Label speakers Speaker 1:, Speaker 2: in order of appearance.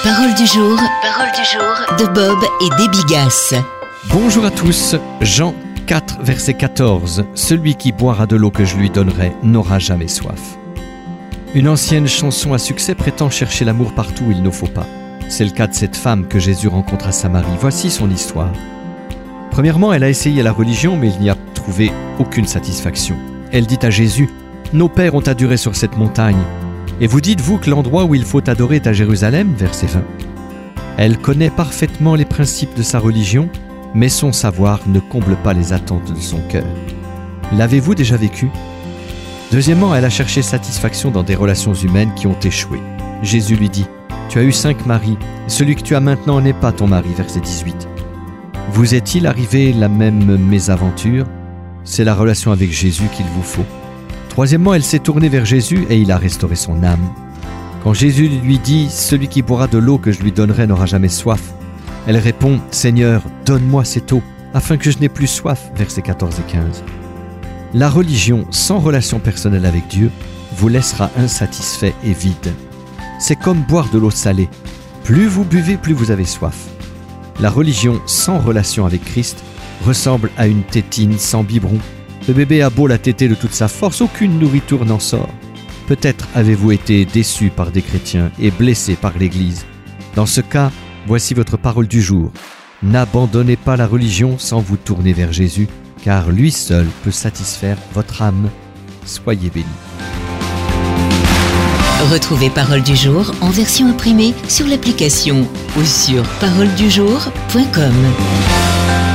Speaker 1: Parole du jour de Bob et Déby Gasse.
Speaker 2: Bonjour à tous, Jean 4, verset 14. Celui qui boira de l'eau que je lui donnerai n'aura jamais soif. Une ancienne chanson à succès prétend chercher l'amour partout où il ne faut pas. C'est le cas de cette femme que Jésus rencontre à Samarie. Voici son histoire. Premièrement, elle a essayé la religion, mais il n'y a trouvé aucune satisfaction. Elle dit à Jésus: « Nos pères ont adoré sur cette montagne. Et vous dites-vous que l'endroit où il faut adorer est à Jérusalem ?» Verset 20. Elle connaît parfaitement les principes de sa religion, mais son savoir ne comble pas les attentes de son cœur. L'avez-vous déjà vécu ? Deuxièmement, elle a cherché satisfaction dans des relations humaines qui ont échoué. Jésus lui dit: « Tu as eu 5 maris, celui que tu as maintenant n'est pas ton mari. » Verset 18. Vous est-il arrivé la même mésaventure ? C'est la relation avec Jésus qu'il vous faut. Troisièmement, elle s'est tournée vers Jésus et il a restauré son âme. Quand Jésus lui dit « Celui qui boira de l'eau que je lui donnerai n'aura jamais soif », elle répond « Seigneur, donne-moi cette eau, afin que je n'ai plus soif. » Versets 14 et 15. La religion sans relation personnelle avec Dieu vous laissera insatisfait et vide. C'est comme boire de l'eau salée. Plus vous buvez, plus vous avez soif. La religion sans relation avec Christ ressemble à une tétine sans biberon. Le bébé a beau la téter de toute sa force, aucune nourriture n'en sort. Peut-être avez-vous été déçu par des chrétiens et blessé par l'Église. Dans ce cas, voici votre parole du jour. N'abandonnez pas la religion sans vous tourner vers Jésus, car lui seul peut satisfaire votre âme. Soyez bénis.
Speaker 1: Retrouvez Parole du jour en version imprimée sur l'application ou sur paroledujour.com.